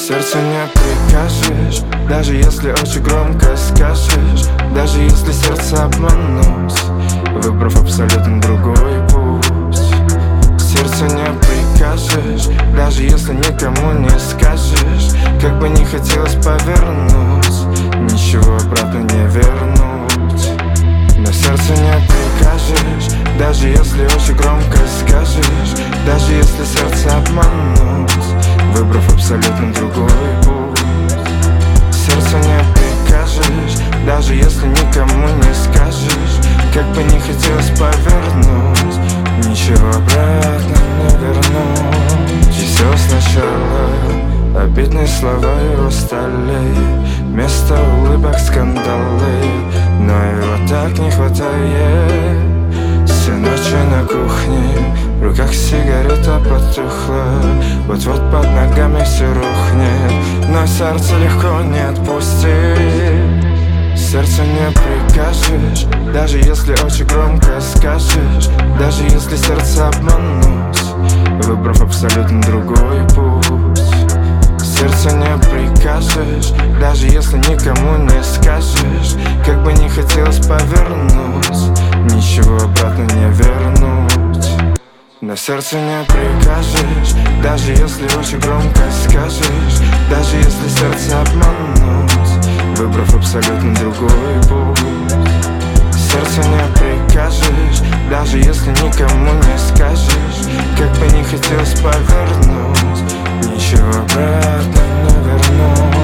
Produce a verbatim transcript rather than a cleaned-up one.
Сердцу не прикажешь, даже если очень громко скажешь, даже если сердце обмануть, выбрав абсолютно другой путь. Сердцу не прикажешь, даже если никому не скажешь, как бы не хотелось повернуть, ничего обратно не вернуть. Но сердцу не прикажешь, даже если очень громко скажешь, даже если сердце обмануть, выбрав абсолютно другой путь. Сердцу не прикажешь, даже если никому не скажешь, как бы не хотелось повернуть, ничего обратно не вернуть. И все сначала, обидные слова и устали, вместо улыбок скандалы, но его так не хватает. Все ночи на кухне, в руках сигарета потухла, вот-вот под ногами все рухнет, но сердце легко не отпустит. Сердцу не прикажешь, даже если очень громко скажешь, даже если сердце обмануть, выбрав абсолютно другой путь. Сердцу не прикажешь, даже если никому не скажешь, как бы не хотелось повернуть, ничего обратно не вернуть. Но сердцу не прикажешь, даже если очень громко скажешь, даже если сердце обмануть, выбрав абсолютно другой путь. Сердцу не прикажешь, даже если никому не скажешь, как бы не хотелось повернуть, ничего обратно не вернуть.